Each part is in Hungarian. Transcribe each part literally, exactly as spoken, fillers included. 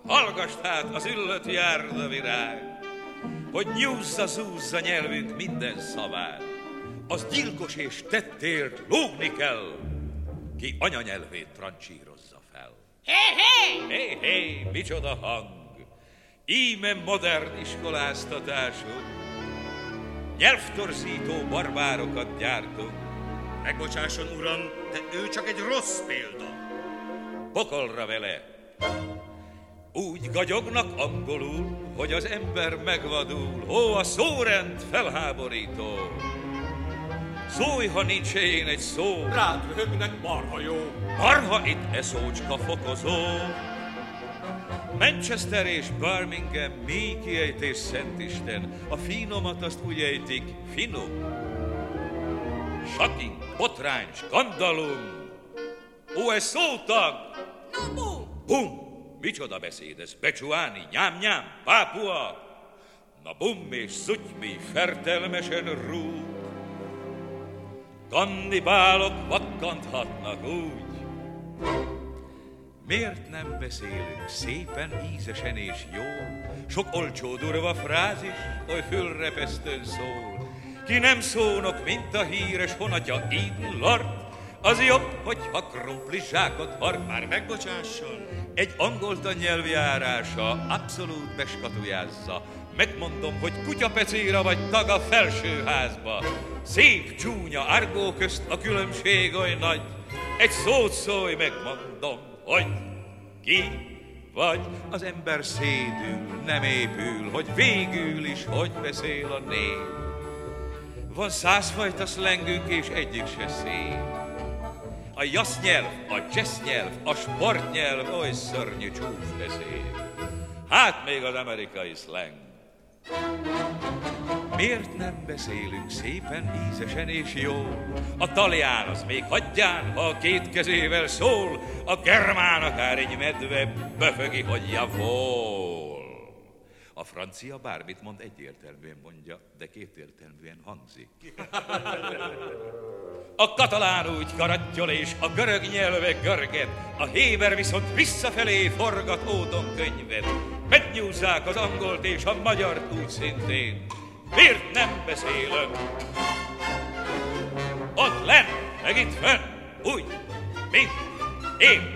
hallgass hát az üllött járdavirág, hogy nyúzza-zúzza nyelvünk minden szavát. Az gyilkos és tettért lógni kell, ki anyanyelvét trancsírozza fel. Hé, hé! Hé, hé, micsoda hang! Íme modern iskoláztatásunk, nyelvtorzító barbárokat gyártunk. Megbocsásson, uram, de ő csak egy rossz példa. Pokolra vele! Úgy gagyognak angolul, hogy az ember megvadul. Ó, a szórend felháborító! Szólj, ha nincs én egy szó. Rád röhögnek, marha jó. Marha itt e szócska fokozó. Manchester és Birmingham, mi kiejtés, Szentisten. A finomat azt úgy ejtik, finom. Shocking, botrány, skandalum. Ó, ez szótag! Na, bum! Bum! Micsoda beszéd ez? Becsuáni, nyám-nyám, pápua! Na bum és szutymi fertelmesen rúg. Kannibálok vakkanthatnak úgy. Miért nem beszélünk szépen, ízesen és jól? Sok olcsó durva frázis, oly fülrepesztőn szól. Ki nem szónok, mint a híres honatja Eden Lord, az jobb, hogyha krumpli zsákot hord. Már megbocsásson. Egy angol nyelvjárása abszolút beskatujázza. Megmondom, hogy kutyapecéra vagy tag a felsőházba. Szép csúnya argó közt a különbség oly nagy. Egy szót szólj, megmondom, hogy ki vagy. Az ember szédül, nem épül, hogy végül is hogy beszél a nép. Van százfajta szlengünk, és egyik se szép. A jasz nyelv, a jazz nyelv, a sportnyelv oly szörnyű csúf beszél. Hát még az amerikai szleng. Miért nem beszélünk szépen, ízesen és jól? A talján az még hagyján, ha a két kezével szól, a germán akár egy medve böfögi, hogy javol. A francia bármit mond, egyértelműen mondja, de kétértelműen hangzik. A katalán úgy karattyol, és a görög nyelve görget, a héber viszont visszafelé forgat ódon könyvet. Megnyúzzák az angolt és a magyart úgy szintén. Miért nem beszélünk? Ott lenn, meg itt fönn, úgy, mint én.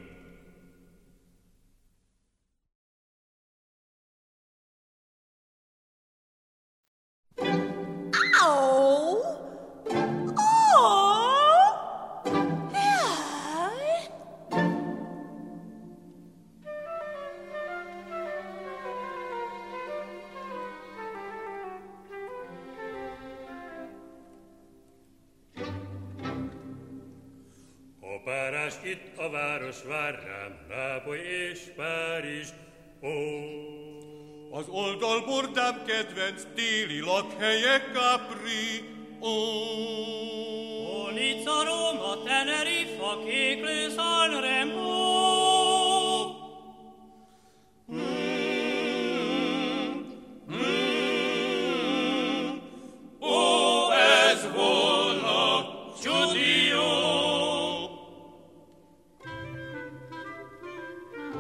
Párás itt a város vár rám, Nápoly és Párizs, ó. Az oldalbordám kedvenc téli lakhelye Capri, ó. Ó, Nizza, Róma, Teneriffa, Kéklő, Sanremo.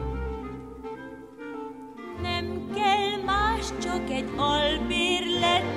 Csak egy albérlet